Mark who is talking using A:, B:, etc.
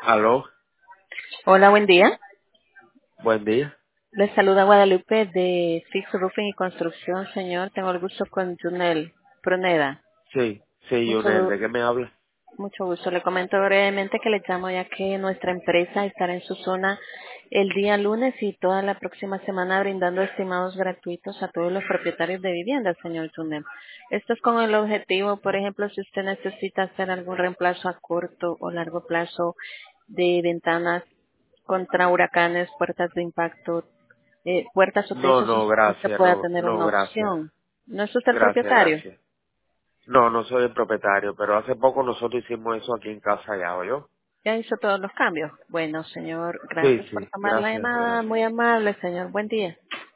A: Aló,
B: Hola, buen día.
A: buen día.
B: Les saluda Guadalupe de Fix Roofing y Construcción, señor. Tengo el gusto con Junel Pruneda.
A: Sí, sí, Yunel,
B: Mucho,
A: ¿de qué me habla?
B: mucho gusto. Le comento brevemente que le llamo ya que nuestra empresa estará en su zona el día lunes y toda la próxima semana brindando estimados gratuitos a todos los propietarios de viviendas, señor Junel. Esto es con el objetivo, por ejemplo, si usted necesita hacer algún reemplazo a corto o largo plazo de ventanas contra huracanes, puertas de impacto, puertas o
A: No,
B: techos,
A: no,
B: usted
A: gracias,
B: pueda
A: no,
B: tener
A: no,
B: una
A: gracias.
B: opción. ¿No es usted el
A: Gracias,
B: propietario?
A: gracias. No, no soy el propietario, pero hace poco nosotros hicimos eso aquí en casa ya, ¿oyó?
B: Ya hizo todos los cambios. Bueno, señor,
A: Sí,
B: gracias por
A: sí,
B: tomar la
A: gracias,
B: llamada.
A: gracias.
B: Muy amable, señor. Buen día.